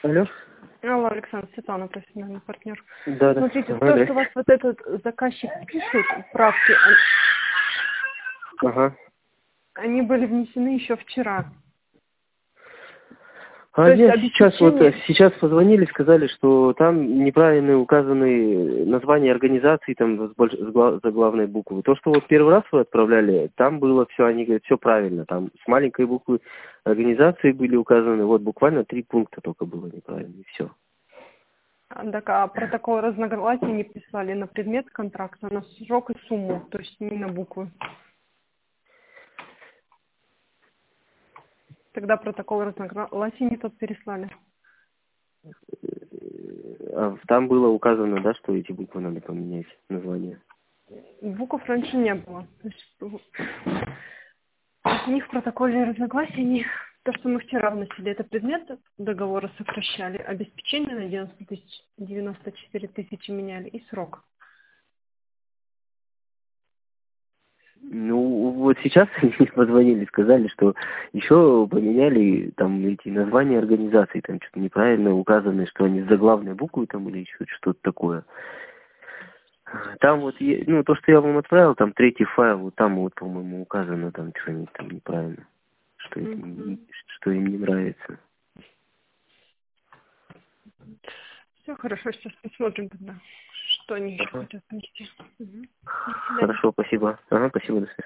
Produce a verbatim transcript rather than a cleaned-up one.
Алло. Алло, Александр, Светлана, профессиональный партнер. Да, да. Смотрите, Ага, то, да. что у вас вот этот заказчик пишет, правки, Ага. они были внесены еще вчера. А То есть нет, сейчас вот э, обеспечение... сейчас позвонили, сказали, что там неправильно указаны названия организаций там с больш- с гла- заглавной буквы. То, что вот первый раз вы отправляли, там было все, они говорят, все правильно. Там с маленькой буквы организации были указаны, вот буквально три пункта только было неправильно, и все. А, Так, а протокол разногласий не прислали на предмет контракта, на срок и сумму, то есть не на буквы. Тогда протокол разногласий не тот переслали. А там было указано, да, что эти буквы надо поменять, название. Букв раньше не было. То есть, у них в протоколе разногласий не... То, что мы вчера вносили, это предмет договора сокращали, обеспечение на девяносто тысяч, девяносто четыре тысячи меняли и срок. Ну, вот сейчас они позвонили, сказали, что еще поменяли там эти названия организаций, там что-то неправильно указаны, что они с заглавной буквой там или еще что-то такое. Там вот, е- ну, то, что я вам отправил, там третий файл, вот там вот, по-моему, указано, там что-нибудь там неправильно, что, это, не- что им не нравится. Все хорошо, сейчас посмотрим тогда, что они еще Ага. хотят внести. Мгм. До свидания. Хорошо, спасибо. Ага, спасибо, до свидания.